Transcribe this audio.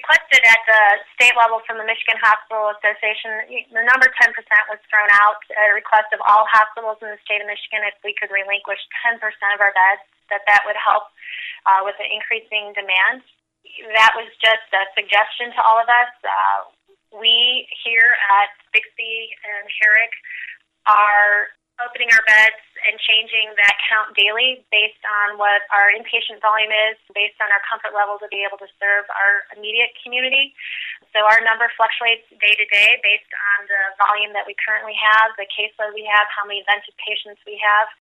requested at the state level from the Michigan Hospital Association, the number 10% was thrown out, a request of all hospitals in the state of Michigan if we could relinquish 10% of our beds, that would help with the increasing demand. That was just a suggestion to all of us. We here at Bixby and Herrick are opening our beds and changing that count daily based on what our inpatient volume is, based on our comfort level to be able to serve our immediate community. So our number fluctuates day to day based on the volume that we currently have, the caseload we have, how many vented patients we have.